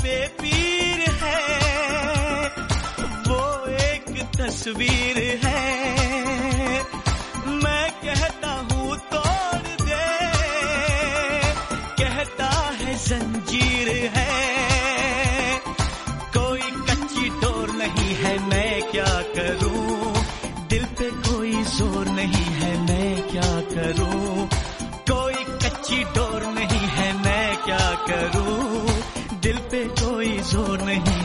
बेपीर है, वो एक तस्वीर है। मैं कहता हूँ तोड़ दे, कहता है जंजीर है। कोई कच्ची डोर नहीं है, मैं क्या करूँ, दिल पे कोई जोर नहीं है, मैं क्या करूँ। कोई कच्ची डोर नहीं है, मैं क्या करूँ, दिल पे कोई जोर नहीं